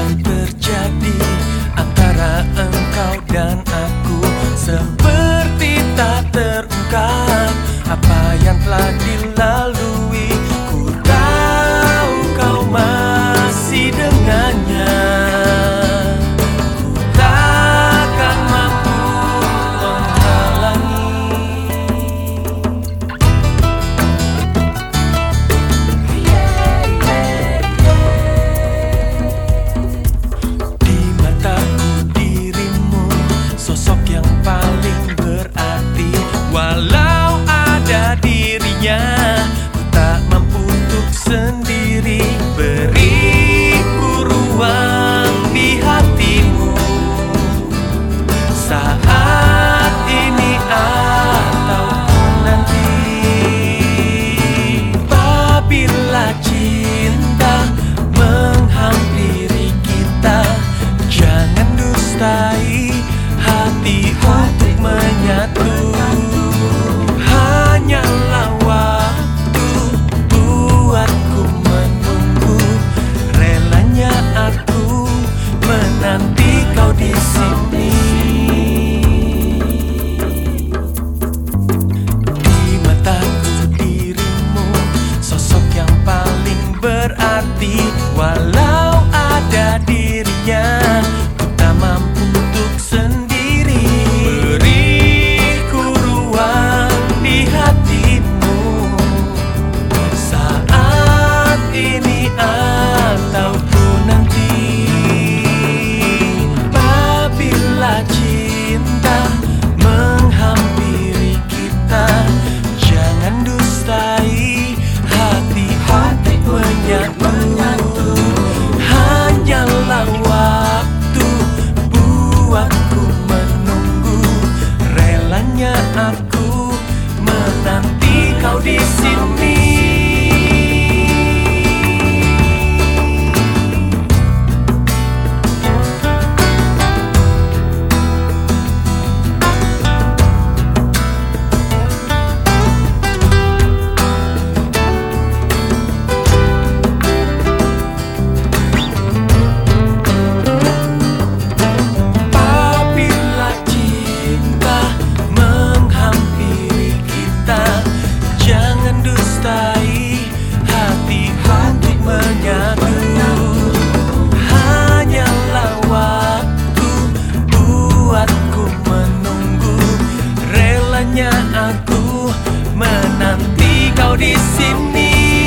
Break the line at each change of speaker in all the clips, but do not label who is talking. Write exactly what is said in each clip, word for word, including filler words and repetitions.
yang terjadi antara engkau dan aku seperti tak terungkap. Apa yang telah dilalui, ku tahu kau masih dengannya. Ku takkan mampu menghalangi. Di mataku dirimu sosok yang paling berarti. Walau ada dirinya, ku tak mampu untuk sendiri. Beriku ruang di hatimu saat ini ataupun nanti. Apabila cinta menghampiri kita, jangan dustai hati untuk menyatu. Hanyalah waktu buatku menunggu, relanya aku menanti kau di sini. Di mataku dirimu sosok yang paling berarti. Walau ada dirinya, ku tak mampu untuk sendiri. Beriku ruang di hatimu saat ini ataupun nanti. Apabila cinta menghampiri kita, jangan dustai hati untuk menyatu. Hanyalah waktu buatku menunggu, relanya aku menanti kau di sini. Apabila cinta menghampiri kita, jangan dustai hati untuk menyatu. Hanyalah waktu buatku menunggu, relanya aku menanti kau di sini.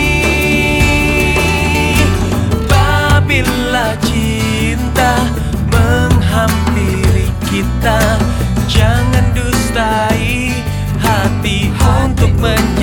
Apabila cinta menghampiri kita, jangan dustai hati untuk menyatu.